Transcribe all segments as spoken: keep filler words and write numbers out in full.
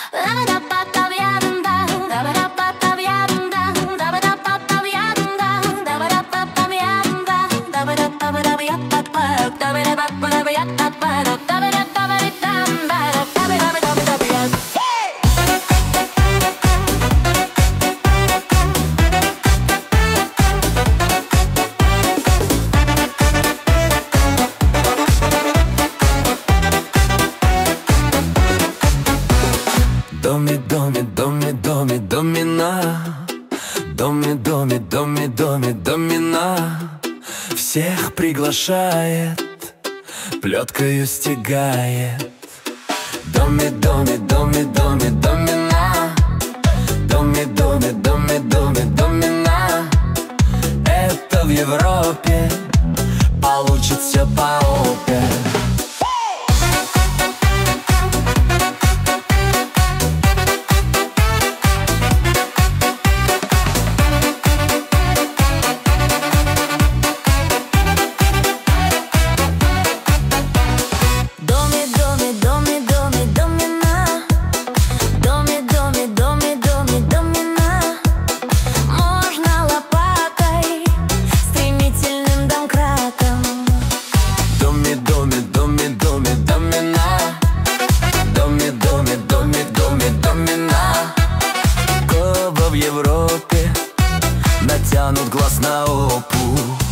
Доме, доме, доме, доме, домина. Доме, доме, доме, доме, домина. Всех приглашает, плеткою стягает. Доме, доме, доме, доме, домина. Доме, доме, доме, доме, домина. Это в Европе получит все по опе. В Европе натянут глаз на опу.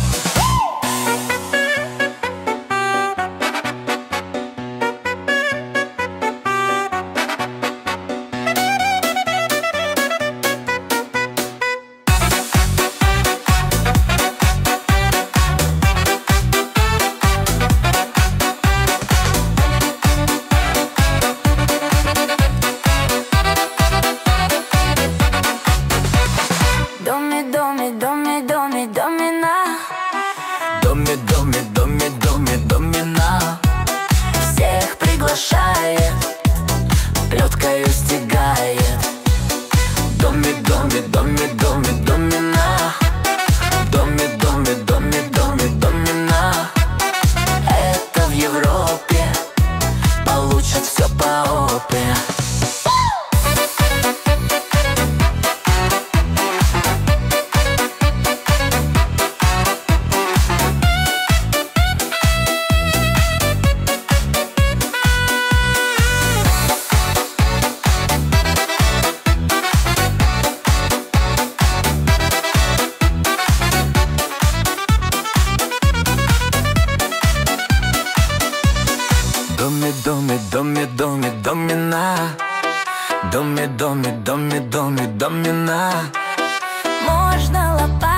Доме, доме, доме, доме, домина. Доме, доме, доме, доме, домина. Всех приглашает, плеткою стягает. Доме, доме, доме, доме, домина. Доме, доме, доме, доме, домина. Это в Европе получат все по опе. Доме, доме, доме, доме, домина. Доме, доме, доме, доме, домина. Можно лопатой